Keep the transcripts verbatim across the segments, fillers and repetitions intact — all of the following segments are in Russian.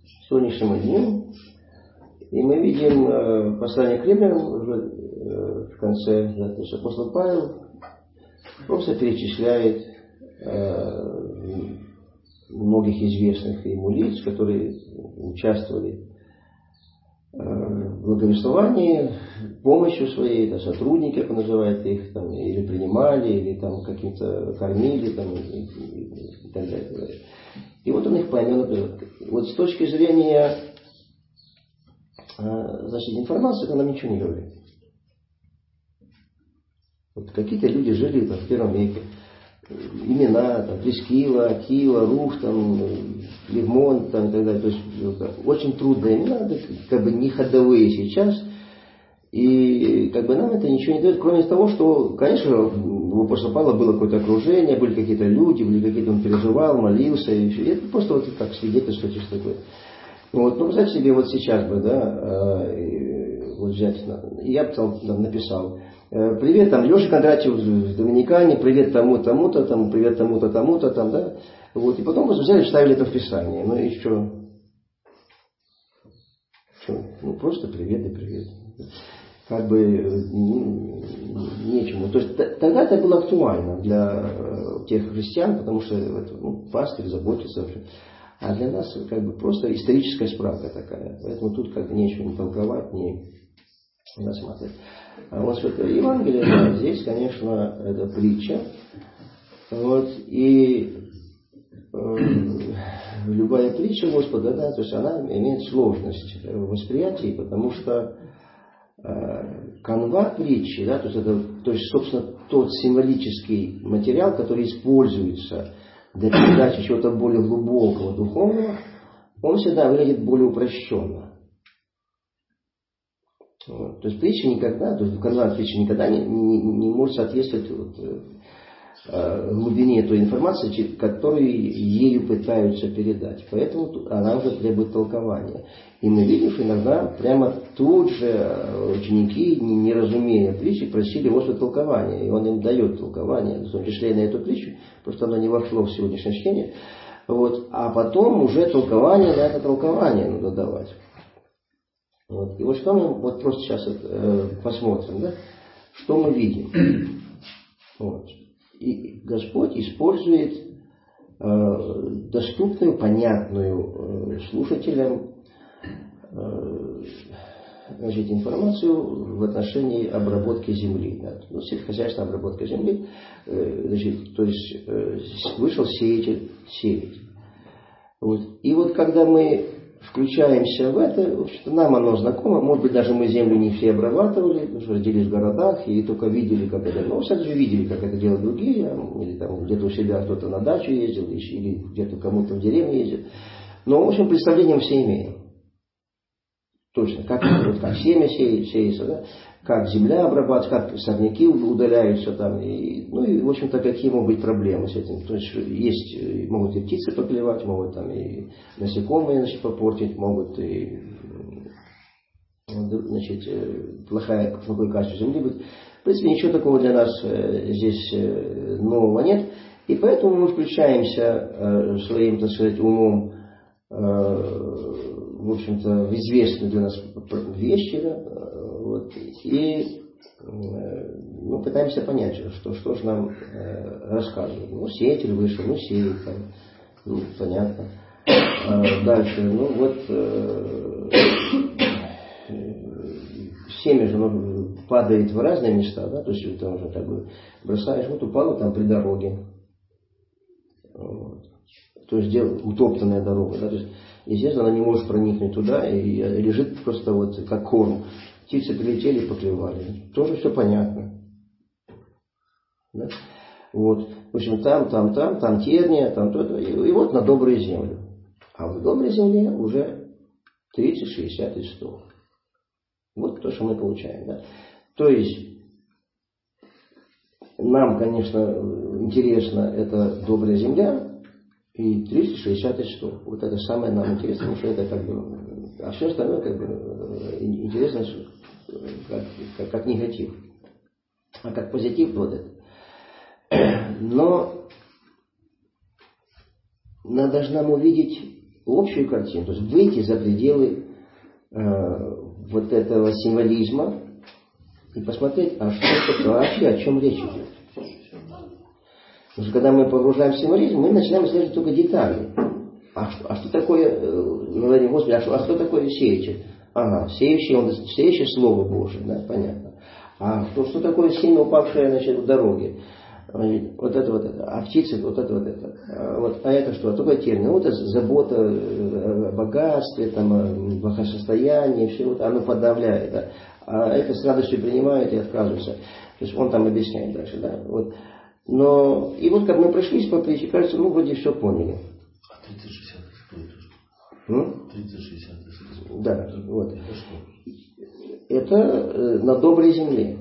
сегодняшнему дню. И мы видим э, послание к римлянам уже э, в конце, да, то есть апостол Павел просто перечисляет э, многих известных ему лиц, которые участвовали в благовествовании, помощью своей, да, сотрудники, как он называет их, там, или принимали, или там каким-то кормили, там, и, и, и так далее. И вот он их поименно приводит. Вот с точки зрения значит, информации, то нам ничего не говорит. Вот какие-то люди жили там, в первом веке. Имена, там, Прескила, Акила, Руф, там, Левмон, там, и так далее. То есть очень трудные имена, как бы не ходовые сейчас. И как бы нам это ничего не дает, кроме того, что, конечно, у апостола Павла было какое-то окружение, были какие-то люди, были какие-то, он переживал, молился, и все. И это просто вот так свидетельство чисто такое. Вот, ну, представьте себе, вот сейчас бы, да, вот взять, я бы там написал: привет, там, Леша Кондратьев в Доминикане, привет тому, тому-то, там, привет тому-то, тому-то, там, да. Вот, и потом мы взяли и вставили это в Писание. Ну и что? Что? Ну, просто привет и привет. Как бы ну, нечему. То есть тогда это было актуально для тех христиан, потому что ну, пастырь заботится вообще. А для нас как бы просто историческая справка такая. Поэтому тут как бы нечего не толковать, не рассматривать. А вот что-то Евангелие, да, здесь, конечно, это притча. Вот, и э, любая притча Господа, да, то есть она имеет сложность в восприятии, потому что э, канва притчи, да, то есть это, то есть, собственно, тот символический материал, который используется для передачи чего-то более глубокого, духовного, он всегда выглядит более упрощенно. Вот. То есть притча никогда, то есть канва притчи никогда не, не, не может соответствовать вот, э, глубине той информации, которую ею пытаются передать. Поэтому она уже требует толкования. И мы видим, что иногда прямо тут же ученики, не разумея притчи, просили Господа толкования. И он им дает толкование, в том числе и на эту притчу, просто оно не вошло в сегодняшнее чтение. Вот. А потом уже толкование на это толкование надо давать. Вот. И вот что мы вот просто сейчас э, посмотрим, да? Что мы видим. Вот. И Господь использует э, доступную, понятную э, слушателям э, значит, информацию в отношении обработки земли. Да? Ну, сельскохозяйственная обработка земли. Э, значит, то есть э, вышел сеятель сеять. Вот. И вот когда мы включаемся в это, в общем-то, нам оно знакомо. Может быть, даже мы землю не все обрабатывали, потому что родились в городах и только видели, как это. Но, кстати, видели, как это делают другие, или там где-то у себя кто-то на дачу ездил, или где-то кому-то в деревню ездил. Но, в общем, представление мы все имеем. Точно, как, вот, как семя сеется, да? Как земля обрабатывается, как сорняки удаляются там, и, ну и, в общем-то, какие могут быть проблемы с этим. То есть, есть, могут и птицы поклевать, могут там и насекомые, значит, попортить, могут и, значит, плохая, плохое качество земли быть. В принципе, ничего такого для нас здесь нового нет. И поэтому мы включаемся своим, так сказать, умом, в общем-то, в известные для нас вещи, да, вот, и ну, пытаемся понять, что, что же нам э, рассказывают. Ну, сеятель вышел, ну, сеет там, ну, понятно. А дальше, ну, вот э, семя же ну, падает в разные места, да, то есть ты уже как бы бросаешь, вот упало там при дороге. Вот. То есть утоптанная дорога, да, то есть, естественно, она не может проникнуть туда и лежит просто вот как корм. Птицы прилетели и поклевали. Тоже все понятно. Да? Вот. В общем, там, там, там, там терния, там то-то. И, и вот на добрую землю. А в доброй земле уже тридцать, шестьдесят и сто. Вот то, что мы получаем. Да? То есть, нам, конечно, интересно эта добрая земля. И тридцать, шестьдесят и сто. Вот это самое нам интересно, потому что это как бы... А все остальное как бы интересно как, как, как негатив. А как позитив вот это. Но надо же нам увидеть общую картину, то есть выйти за пределы э, вот этого символизма и посмотреть, а что это вообще, о чем речь идет. Потому что когда мы погружаем в символизм, мы начинаем исследовать только детали. А что, а что такое, э, говорим, Господи, а что, а что такое сеятель? Ага, сеющий, он сеющий Слово Божие, да, понятно. А что, что такое семя, упавшее, значит, в дороге? Вот это, вот это. А птицы, вот это, вот это. А, вот, а это что? А такой термин. Вот это забота о богатстве, там, о благосостоянии, все вот оно подавляет. Да? А это с радостью принимает и отказывается. То есть он там объясняет дальше, да. Вот. Но, и вот как мы прошлись по притче, кажется, ну, вроде все поняли. А тридцать шестьдесят что это? Ну? тридцать шестьдесят. Да, вот. Это что? Это э, на доброй земле.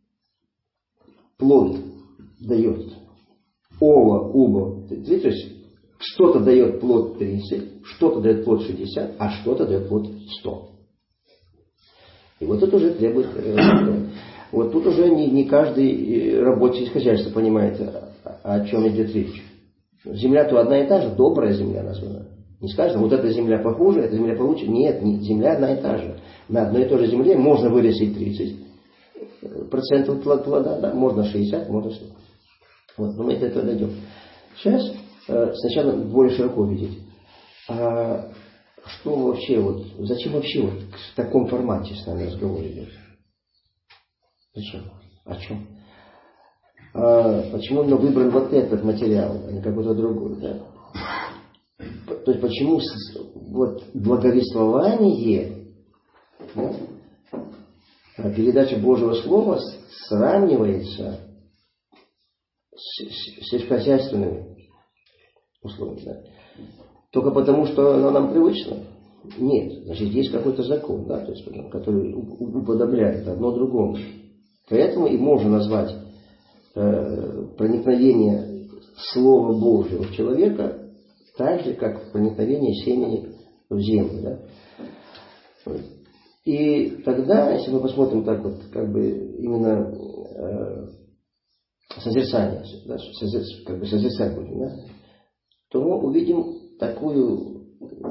Плод дает. Ова, уба. То есть что-то дает плод тридцать, что-то дает плод шестьдесят, а что-то дает плод сто. И вот это уже требует... Э, вот тут уже не, не каждый рабочий из хозяйства понимает, о, о чем идет речь. Земля то одна и та же, добрая земля названа. Не скажем, вот эта земля похуже, эта земля получше. Нет, не, земля одна и та же. На одной и той же земле можно вырастить тридцать процентов плода, да, можно шестьдесят, можно сто. Вот, но мы до этого дойдем. Сейчас э, сначала более широко видеть. А что вообще, вот, зачем вообще вот в таком формате с нами разговор идет? Зачем? О чем? А почему именно выбран вот этот материал, а не какой-то другой? Да? То есть почему вот благовествование, да, передача Божьего Слова сравнивается с, с сельскохозяйственными условиями? Да? Только потому, что оно нам привычно? Нет. Значит, есть какой-то закон, да, то есть, который уподобляет одно другому. Поэтому и можно назвать э, проникновение Слова Божьего в человека так же, как проникновение семени в землю. Да? И тогда, если мы посмотрим так вот, как бы именно э, созерцание, да, созер, как бы созерцать будем, да, то мы увидим такую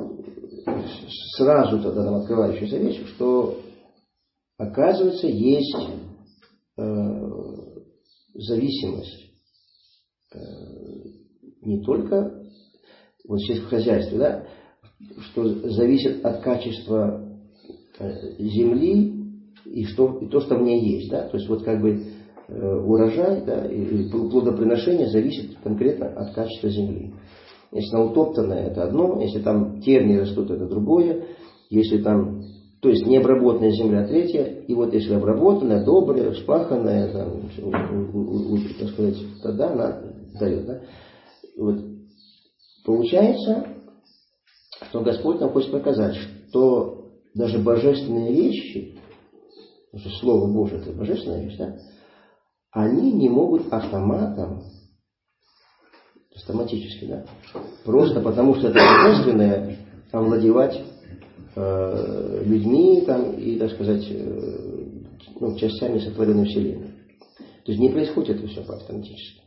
сразу тогда нам открывающуюся вещь, что оказывается есть э, зависимость э, не только вот в сельском хозяйстве, да, что зависит от качества э, земли и, что, и то, что в ней есть. Да? То есть вот как бы э, урожай, да, и, и плодоприношение зависит конкретно от качества земли. Если она утоптанная, это одно, если там терни растут, это другое, если там, то есть необработанная земля, третья, и вот если обработанная, добрая, вспаханная, там, так сказать, тогда она дает. Да? Вот. Получается, что Господь нам хочет показать, что даже божественные вещи, потому что Слово Божие это божественная вещь, да, они не могут автоматом, автоматически, да, просто потому что это божественное, овладевать э, людьми там, и, так сказать, э, ну, частями сотворенной Вселенной. То есть не происходит это все автоматически.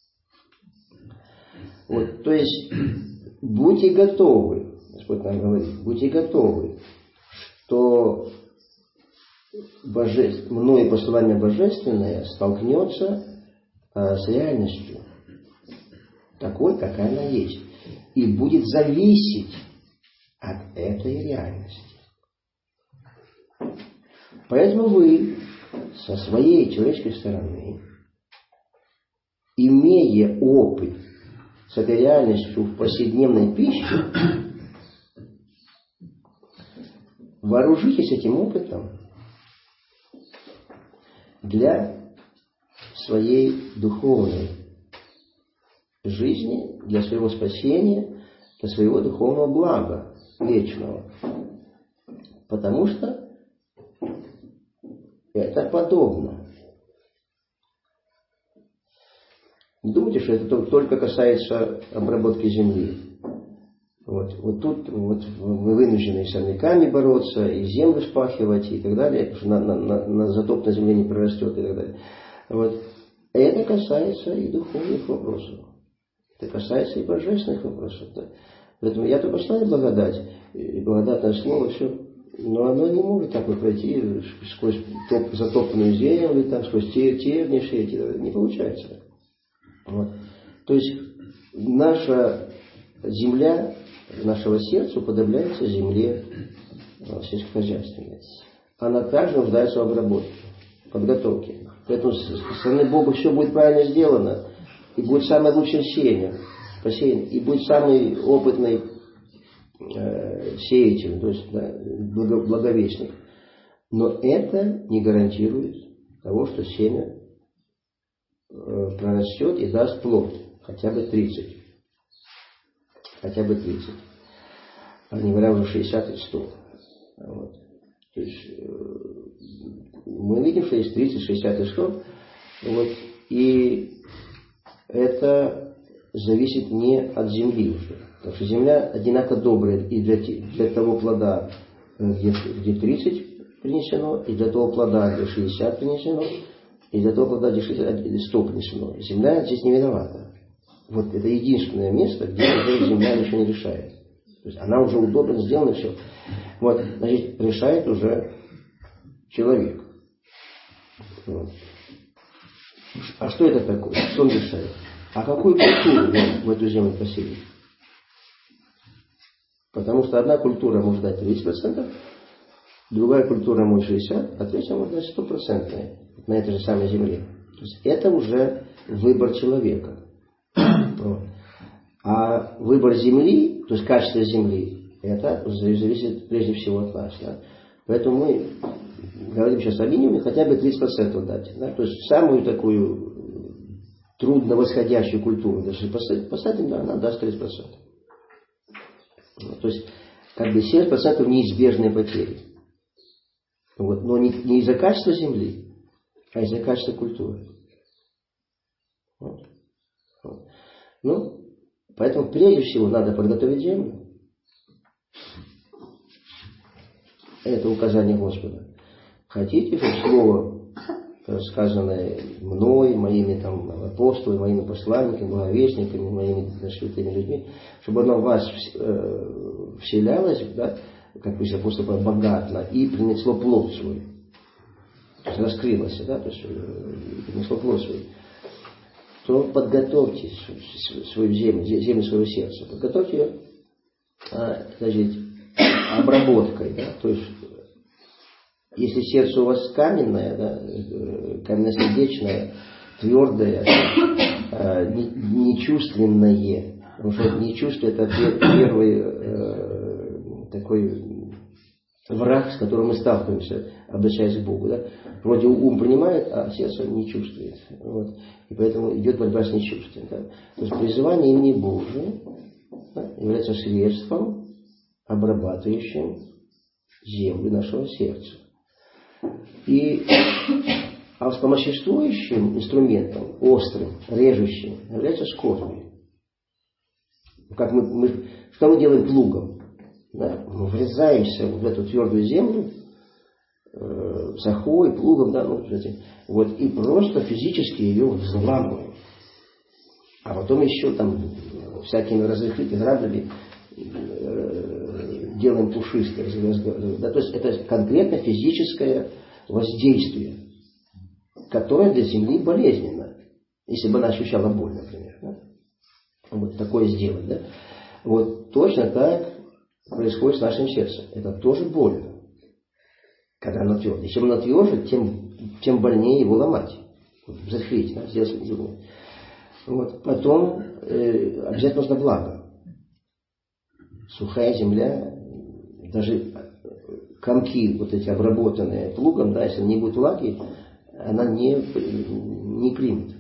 Вот, то есть будьте готовы, Господь нам говорит, будьте готовы, что боже... мною послание божественное столкнется э, с реальностью, такой, какая она есть, и будет зависеть от этой реальности. Поэтому вы со своей человеческой стороны, имея опыт с этой реальностью в повседневной пище, вооружитесь этим опытом для своей духовной жизни, для своего спасения, для своего духовного блага вечного. Потому что это подобно. Не думайте, что это только касается обработки земли. Вот, вот тут вот вы вынуждены и с сорняками бороться, и землю спахивать, и так далее, потому что на, на, на, на затоп на земле не прорастет, и так далее. Вот. Это касается и духовных вопросов. Это касается и божественных вопросов. Да. Поэтому я только что благодать, благодатное слово, все. Но оно не может так вот пройти сквозь топ, затопленную землю, там, сквозь те, тернии, эти, не получается. Вот. То есть наша земля нашего сердца уподобляется земле сельскохозяйственной. Она также нуждается в обработке, подготовке. Поэтому со стороны Бога все будет правильно сделано, и будет самое лучшее сеяние, посеяние, и будет самый опытный э, сеятель, то есть да, благо, благовестник. Но это не гарантирует того, что семя э, прорастет и даст плод, хотя бы тридцать. Хотя бы тридцать. А не говоря уже шестьдесят и сто. Вот. То есть, э, мы видим, что есть тридцать, шестьдесят и сто. Вот, и это зависит не от земли уже. Потому что земля одинаково добрая и для, для того плода, где, где тридцать принесено, и для того плода, где шестьдесят принесено, и для того плода, где шестьдесят, сто принесено. Земля здесь не виновата. Вот это единственное место, где уже земля ничего не решает. То есть она уже удобно сделана, все. Вот, значит, решает уже человек. Вот. А что это такое? Что он решает? А какую культуру в эту землю посеять? Потому что одна культура может дать тридцать процентов, другая культура может шестьдесят процентов, а третья может дать сто процентов на этой же самой земле. То есть это уже выбор человека. А выбор земли, то есть качество земли, это зависит прежде всего от нас. Да? Поэтому мы говорим сейчас о минимуме, хотя бы тридцать процентов дать. Да? То есть самую такую трудно восходящую культуру, даже посадим, посадим, да, она даст тридцать процентов. То есть как бы семьдесят процентов неизбежные потери. Вот. Но не, не из-за качества земли, а из-за качества культуры. Вот. Вот. Ну, поэтому прежде всего надо подготовить землю. Это указание Господа. Хотите, чтобы слово, сказанное мной, моими там апостолами, моими посланниками, благовестниками, моими святыми людьми, чтобы оно в вас э, вселялось, да, как пусть апостол говорит, богатно, и принесло плод свой. То есть раскрылось, да, то есть э, принесло плод свой. То подготовьте свою землю, землю своего сердца. Подготовьте ее, значит, обработкой. Да? То есть, если сердце у вас каменное, да, каменно-сердечное, твердое, нечувственное, потому что нечувствие это первый такой враг, с которым мы сталкиваемся, обращаясь к Богу. Да? Вроде ум принимает, а сердце не чувствует. Вот. И поэтому идет борьба с нечувствием. Да? То есть призывание имени Божия, да, является средством, обрабатывающим землю нашего сердца. И а вспомоществующим инструментом, острым, режущим, является скорбь. Как мы, мы, что мы делаем плугом? Да? Мы врезаемся в эту твердую землю, э, сахой, плугом, да, ну, вот, и просто физически ее взламываем. А потом еще там всякими разрыхлителями, граблями э, делаем пушистые. Да, то есть это конкретно физическое воздействие, которое для земли болезненно. Если бы она ощущала боль, например. Да? Вот такое сделать. Да? Вот точно так происходит с нашим сердцем. Это тоже больно, когда оно твердое. Чем оно тверже, тем, тем больнее его ломать. Захвить, да, сделать зубы. Вот. Потом э, обязательно нужно благо. Сухая земля, даже комки вот эти обработанные плугом, да, если не будет влаги, она не, не примет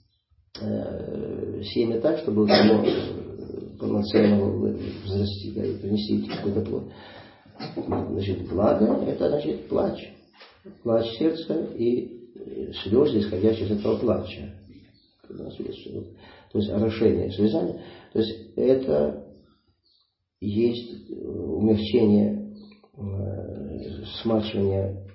э, семя так, чтобы оно полноценно взрасти, да, и принести какой-то плод. Значит, благо – это значит плач. Плач сердца и слезы, исходящие из этого плача. То есть орошение, слезание. То есть это есть умягчение, смачивание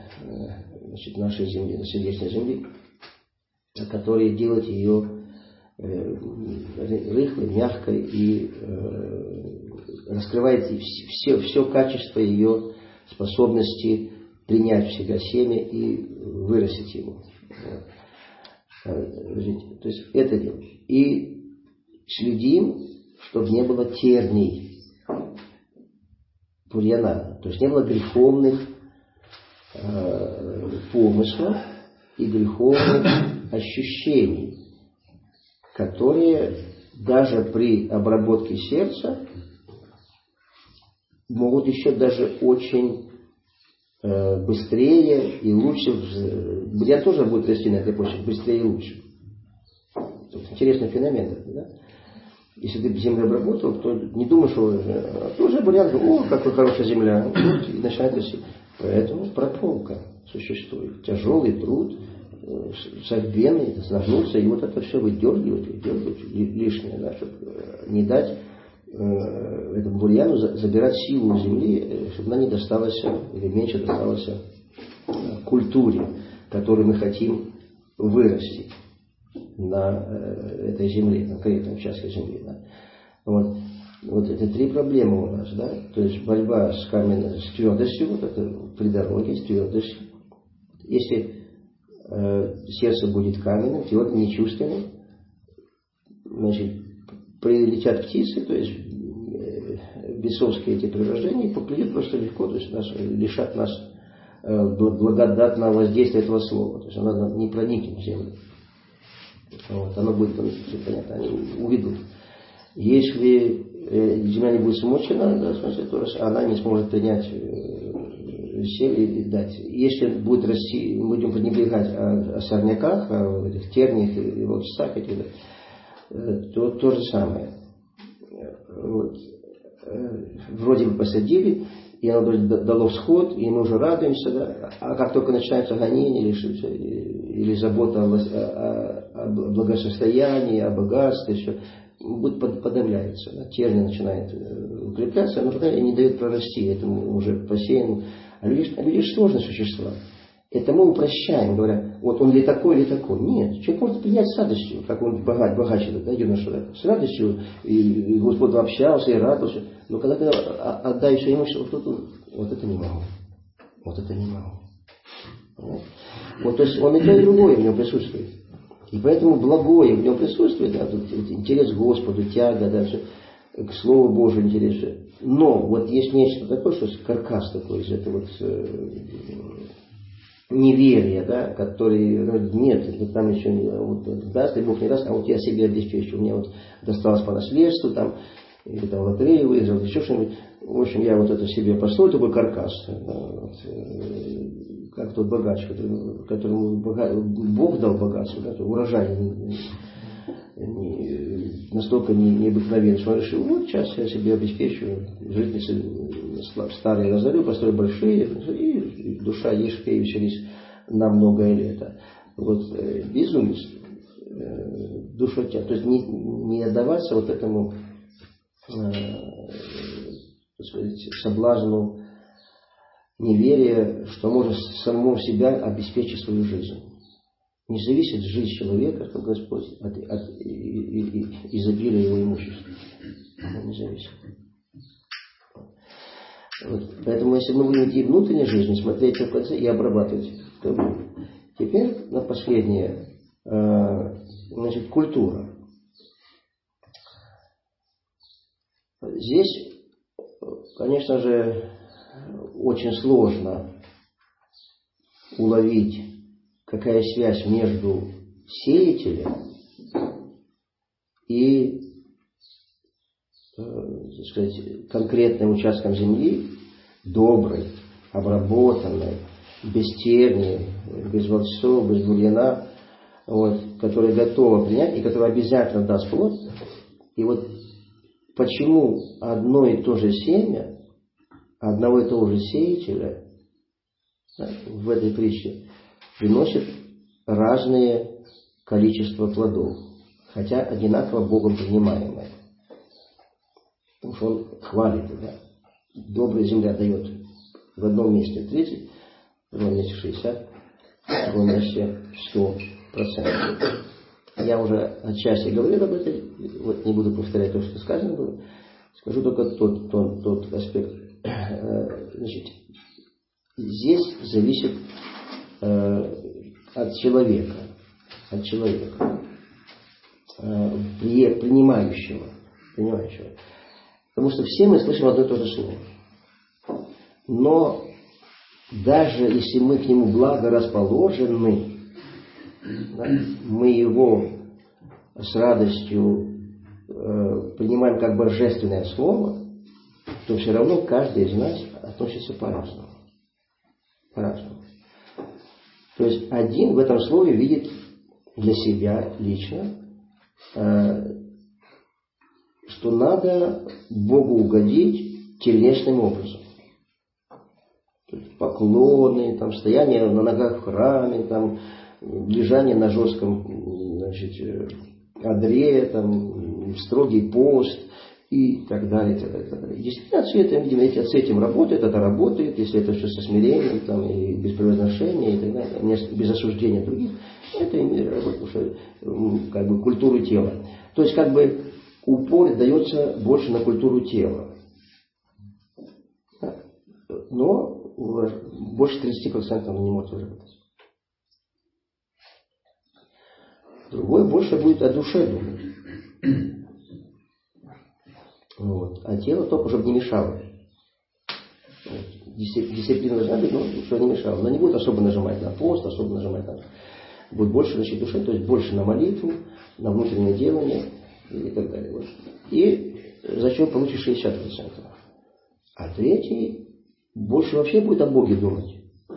значит, нашей земли, сердечной земли, которое делает ее рыхлой, мягкой и раскрывает все, все качество ее способности принять в себя семя и вырастить его. То есть это дело. И следим, чтобы не было терний бурьяна, то есть не было греховных э, помыслов и греховных ощущений, которые даже при обработке сердца могут еще даже очень э, быстрее и лучше. Бурьян тоже будет расти на этой почве быстрее и лучше. Интересный феномен. Да? Если ты землю обработал, то не думаешь, что тоже бурьян, о, какая хорошая земля, и начинает расти. Поэтому прополка существует. Тяжелый труд, согбенный, нагнуться, и вот это все выдергивать, выдергивать лишнее, да, чтобы не дать э, этому бурьяну забирать силу у земли, чтобы она не досталась или меньше досталась культуре, которую мы хотим вырастить на э, этой земле, на конкретном участке земли. Да. Вот. Вот это три проблемы у нас, да, то есть борьба с каменной, с твердостью, вот это при дороге, с твердостью. Если э, сердце будет каменным, твердым, нечувственным, значит, прилетят птицы, то есть э, бесовские эти прирождения, поплюют просто легко, то есть нас, лишат нас э, благодатного воздействия этого слова, то есть оно не проникнет в землю. Вот, оно будет, все понятно, они уведут. Если э, земля не будет смочена, да, в смысле, то она не сможет принять э, семя и дать. Если будет расти, мы будем пренебрегать о, о сорняках, о этих терниях и волчцах, этих, э, то то же самое. Вот. Э, вроде бы посадили, и оно дало всход, и мы уже радуемся, да? А как только начинается гонение или, или забота о, о, о благосостоянии, о богатстве, все, будет подавляется. Да? Терния начинает укрепляться, но пока не дает прорасти этому уже посеянному. А люди, а люди сложные существа. Это мы упрощаем, говоря, вот он ли такой, или такой. Нет, человек может принять с радостью, как он богат, богаче, да, юноша, с радостью, и Господь общался, и радовался. Но когда ты отдаешь ему, вот, вот, вот это не могу. Вот это не могу. Вот, вот, то есть он и то, и другое в нем присутствует. И поэтому благое в нем присутствует, да, тут интерес к Господу, тяга, да, все, к Слову Божию интерес. Но вот есть нечто такое, что каркас такой из этого вот, э, неверия, да, который нет, там еще вот, даст, и Бог не даст, а вот я себе обеспечу, у меня вот досталось по наследству, там, или там лотерею выиграл, еще что-нибудь. В общем, я вот это себе построю, такой каркас. Да, вот, э, как тот богач, который, которому бога, Бог дал богатство, да, урожай не, не, настолько не, необыкновенный, что он решил, вот сейчас я себе обеспечу, житницы старые разорю, построю большие, и душа ешь, пей, веселись на многое лето. Вот э, безумец, э, душотя, то есть не, не отдаваться вот этому э, так сказать, соблазну неверия, что может самому себя обеспечить свою жизнь. Не зависит жизнь человека, как Господь, от, от и, и, и, изобилия его имущества. Оно не зависит. Вот. Поэтому, если мы будем идти внутренней жизнью, смотреть в конце и обрабатывать, то будет. Теперь на последнее. Значит, культура. Здесь, конечно же, очень сложно уловить, какая связь между сеятелем и, так сказать, конкретным участком земли, доброй, обработанной, без терний, без волчцов, без бурьяна, вот, которая готова принять и которая обязательно даст плод. И вот почему одно и то же семя одного и того же сеятеля, да, в этой притче приносит разные количество плодов, хотя одинаково Богом принимаемое. Потому что Он хвалит, да? Добрая земля дает в одном месте тридцать, в другом месте шестьдесят, в другом месте сто процентов. я уже отчасти говорил об этом, вот не буду повторять то, что сказано было, скажу только тот, тот, тот аспект. Значит, здесь зависит э, от человека, от человека, э, принимающего, принимающего. Потому что все мы слышим одно и то же слово. Но даже если мы к нему благорасположены, да, мы его с радостью э, принимаем как божественное слово, то все равно каждый из нас относится по-разному. По-разному. То есть один в этом слове видит для себя лично, э, что надо Богу угодить телесным образом. То есть поклоны, там, стояние на ногах в храме, там, лежание на жестком, значит, одре, там, строгий пост и так далее. И так далее, и так далее. Действительно, все это, видимо, если с этим работает, это работает, если это все со смирением, там, и без превозношения, и так далее, без осуждения других, это имеет работу, потому что как бы культуру тела. То есть как бы упор дается больше на культуру тела. Но больше тридцать процентов он не может выработать. Другой больше будет о душе думать. Вот. А тело только чтобы не мешало. Вот. Дисциплина должна быть, но чтобы не мешало. Но не будет особо нажимать на пост, особо нажимать на... Будет больше значит душе, то есть больше на молитву, на внутреннее делание и так далее. Вот. И зачем получишь шестьдесят процентов. А третий больше вообще будет о Боге думать.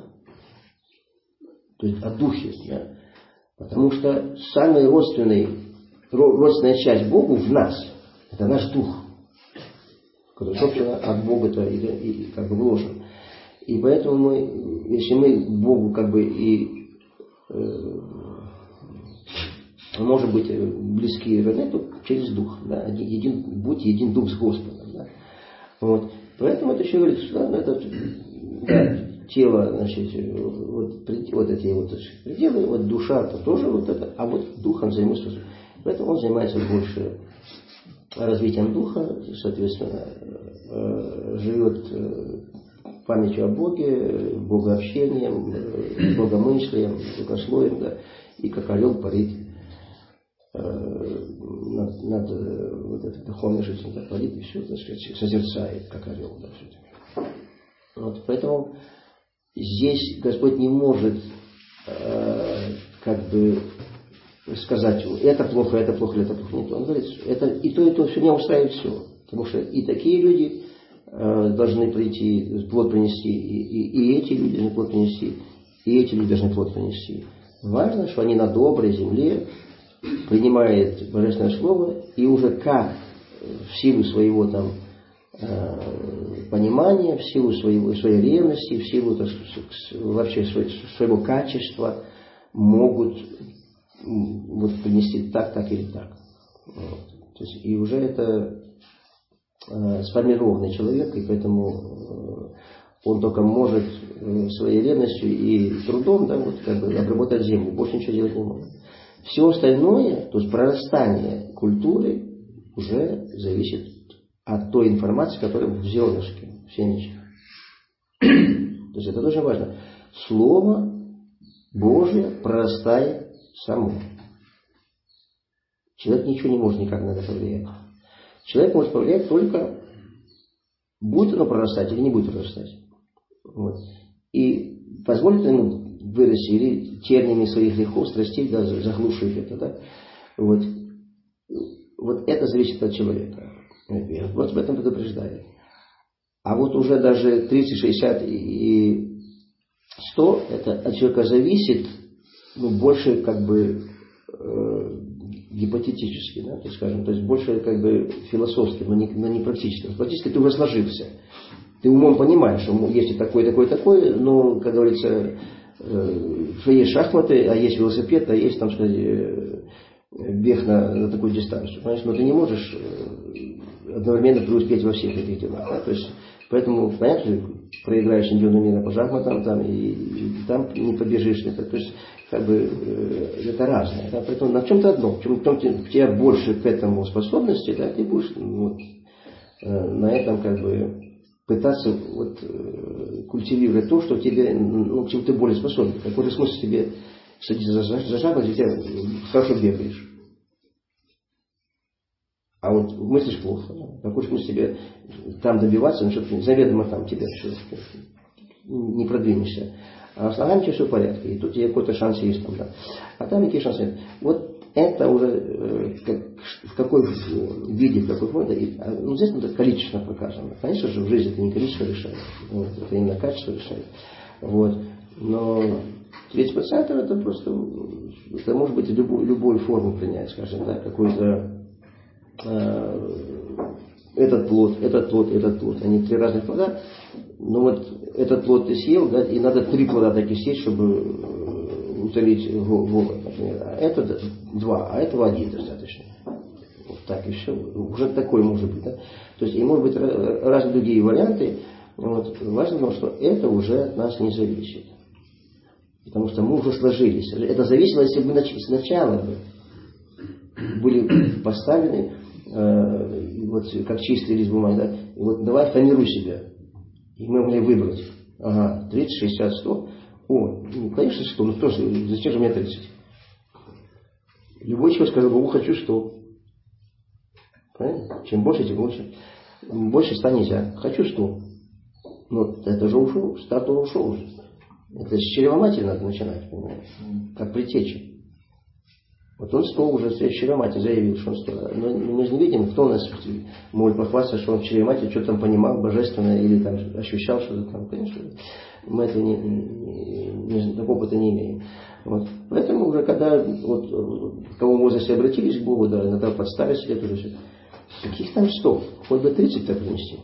То есть о Духе. Да? Потому что самая родственная, родственная часть Богу в нас, это наш Дух, который, собственно, от Бога-то и, и, как бы вложен. И поэтому мы, если мы Богу как бы и э, можем быть близки и родны, то через Дух. Да? Един, будь един Дух с Господом. Да? Вот. Поэтому это еще говорит, что да, это, да, тело, значит, вот, вот эти вот пределы, вот душа -то тоже вот это, а вот духом займется. Поэтому он занимается больше развитием духа, соответственно, живет памятью о Боге, богообщением, богомыслием, богословием, да, и как орел парит над, над вот этой духовной жизнью, да, парит и все, так сказать, созерцает, как орел. Да, вот, поэтому здесь Господь не может э, как бы сказать, это плохо, это плохо, это плохо, не то. Он говорит, это и то, и то, все меня устраивает все. Потому что и такие люди э, должны прийти, плод принести, и, и, и эти люди должны плод принести, и эти люди должны плод принести. Важно, что они на доброй земле принимают Божественное Слово, и уже как в силу своего там понимания, в силу своего, своей ревности, в силу так, вообще своего качества могут вот, принести так, так или так. Вот. То есть, и уже это э, сформированный человек, и поэтому э, он только может э, своей ревностью и трудом, да, вот, как бы, обработать землю, больше ничего делать не может. Все остальное, то есть прорастание культуры, уже зависит от той информации, которая в зернышке, в семечке. То есть это тоже важно. Слово Божие прорастает само. Человек ничего не может никак на это повлиять. Человек может повлиять только, будет оно прорастать или не будет прорастать. Вот. И позволит ему вырасти или терниями своих грехов, страстей, да, заглушить это. Да? Вот. Вот это зависит от человека. Вот об этом предупреждает. А вот уже даже тридцать, шестьдесят и сто, это от человека зависит, ну, больше как бы э, гипотетически, да, то есть, скажем, то есть больше как бы философски, но не, но не практически. Практически ты уже сложился. Ты умом понимаешь, что есть и такое, такое, такое, но, как говорится, э, что есть шахматы, а есть велосипед, а есть, там, сказать, э, бег на, на такую дистанцию. Понимаешь, но ты не можешь одновременно преуспеть во всех этих делах. Да? То есть, поэтому, понятно, проиграешь чемпиону мира по шахматам, там, и, и там не побежишь. Это, то есть, как бы, это разное. Да? Поэтому на чем-то одном, в чем у тебя больше к этому способности, да, ты будешь вот, на этом как бы пытаться вот, культивировать то, что тебе, ну, к чему ты более способен. В какой-то смысле тебе садиться за, за жабой, где ты хорошо бегаешь. А вот мыслишь плохо. Да? В какой-то смысле тебе там добиваться, ну, что-то заведомо там тебя не продвинешься. А с ногами все в порядке. И тут тебе какой-то шанс есть там, да. А там какие шансы нет. Вот это уже э, как, в какой виде, в какой форме. И, ну, здесь это количественно показано. Конечно же, в жизни это не количество решает. Вот, это именно качество решает. Вот. Но тридцать процентов это просто, это может быть любую, любую форму принять, скажем, да, какой-то э, этот плод, этот плод, этот плод. Они три разных плода. Но вот этот плод ты съел, да, и надо три плода таких съесть, чтобы утолить голод, например. А это два, а этого один достаточно. Вот так и все. Уже такой может быть, да. То есть и может быть разные другие варианты. Вот. Важно, что это уже от нас не зависит. Потому что мы уже сложились. Это зависело, если бы сначала были поставлены, э, вот как чистый лист бумаги, да, и вот давай тонируй себя. И мы могли выбрать. Ага, тридцать, шестьдесят, сто. О, ну, конечно, сто. Ну, кто же, зачем же мне тридцать? Любой человек сказал, о, хочу сто. Правильно? Чем больше, тем больше. Больше ста нельзя. Хочу сто. Ну, это же ушел. Старт ушел уже. Это с чревоматери надо начинать, понимаешь? Как притеча. Вот он сто уже, с чревоматери заявил, что он сто. Но мы же не видим, кто у нас может похвастаться, что он в чревоматери что-то там понимал божественное или там ощущал что-то там. Конечно, мы этого не, не, не, такого опыта не имеем. Вот. Поэтому уже когда вот, в каком возрасте обратились к Богу, да, иногда подставить себе тоже все. Каких там сто? Хоть бы тридцать так принести.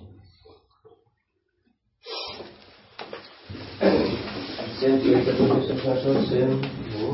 Всем, кто это хорошо, всем.